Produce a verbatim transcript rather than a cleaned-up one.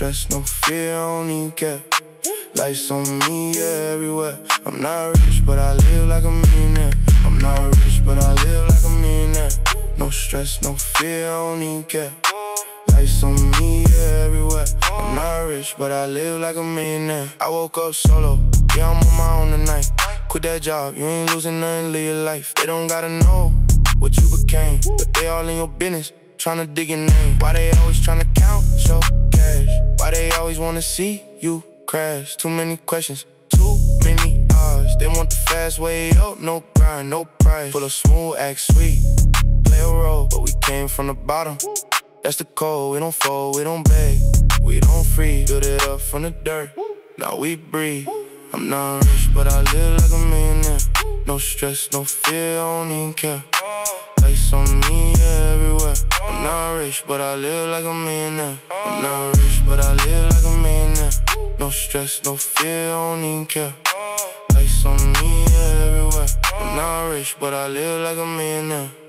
stress, no fear, I don't even care. Lights on me, yeah, everywhere. I'm not rich, but I live like a millionaire. I'm not rich, but I live like a millionaire. No stress, no fear, I don't even care. Lights on me, yeah, everywhere. I'm not rich, but I live like a millionaire. I woke up solo, yeah, I'm on my own tonight. Quit that job, you ain't losing nothing, live your life. They don't gotta know what you became, but they all in your business, tryna dig your name. Why they always tryna count your cash? Why they always wanna see you crash? Too many questions, too many odds. They want the fast way up, no grind, no price. Full of smooth, act sweet, play a role, but we came from the bottom. That's the code, we don't fold, we don't beg, we don't freeze. Build it up from the dirt, now we breathe. I'm not rich, but I live like a millionaire. No stress, no fear, I don't even care. Lights on me, yeah, everywhere. I'm not rich, but I live like a millionaire. I'm not rich, but I live like a millionaire. No stress, no fear, I don't even care. Lights on me, yeah, everywhere. I'm not rich, but I live like a millionaire.